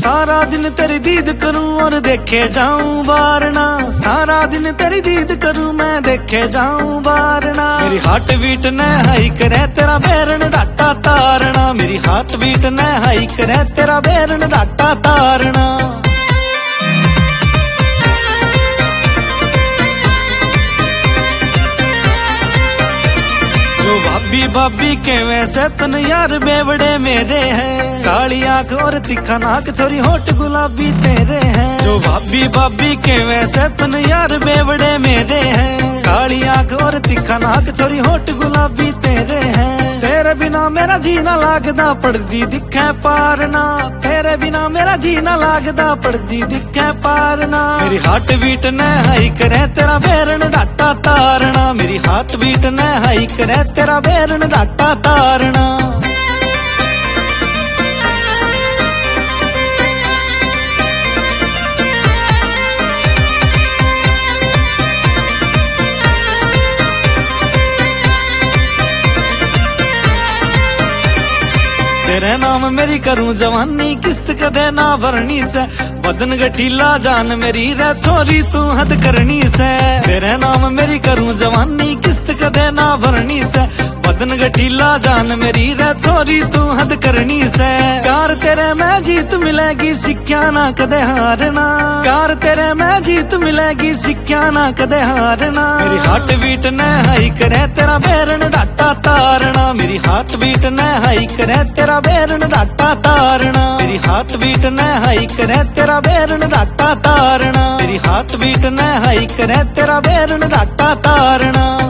सारा दिन तेरी दीद करूं और देखे जाऊं वारना, सारा दिन तेरी दीद करूं मैं देखे जाऊं वारना। मेरी हार्ट बीट ने हाई करे तेरा बैरन डाटा तारना, मेरी हार्ट बीट ने हाई करे तेरा बैरन डाटा तारना। जो भाभी भाभी के वैसे तन यार बेवड़े मेरे हैं, काली आंख और तिखा नाक छोरी होठ गुलाबी तेरे हैं। जो भाभी भाभी के वैसे तन यार बेवड़े मेरे हैं, काली आंख और तिखा नाक छोरी होठ गुलाबी तेरे हैं। तेरे बिना मेरा जीना लागदा पड़दी दिखे पारना, तेरे बिना मेरा जीना लागदा पड़दी दिखे पारना। मेरी हार्ट बीट ने हाई करे तेरा बैरन डाटा तारना, मेरी हार्ट बीट ने हाई करे तेरा बैरन डाटा तारना। तेरे नाम मेरी करूं जवानी किस्त कदे ना भरनी से, बदन गठीला जान मेरी रे छोरी तू हद करनी से। तेरे नाम मेरी करूं जवानी किस्त कदे ना भरनी से, बदन गठीला जान मेरी रे छोरी तू हद करनी से। प्यार तेरे में जीत मिलेगी सिक्ख्या ना कदे हारना, प्यार तेरे में जीत मिलेगी सिक्ख्या ना कदे हारना। मेरी हार्ट बीट ने हाई करे तेरा बैरन डाटा तारना, मेरी हार्ट बीट ने हाई करे तेरा बैरन डाटा तारना। मेरी हार्ट बीट ने हाई करे तेरा बैरन डाटा तारना, मेरी हार्ट बीट ने हाई करे तेरा बैरन डाटा तारना।